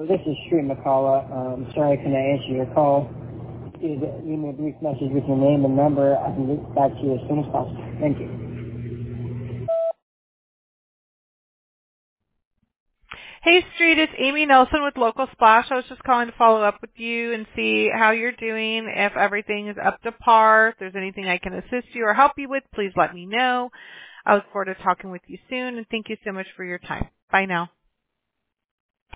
This is Street McCullough. Sorry I couldn't answer your call. Leave me a brief message with your name and number. I can get back to you as soon as possible. Thank you. Hey, Street, it's Amy Nelson with Local Splash. I was just calling to follow up with you and see how you're doing, if everything is up to par. If there's anything I can assist you or help you with, please let me know. I look forward to talking with you soon, and thank you so much for your time. Bye now.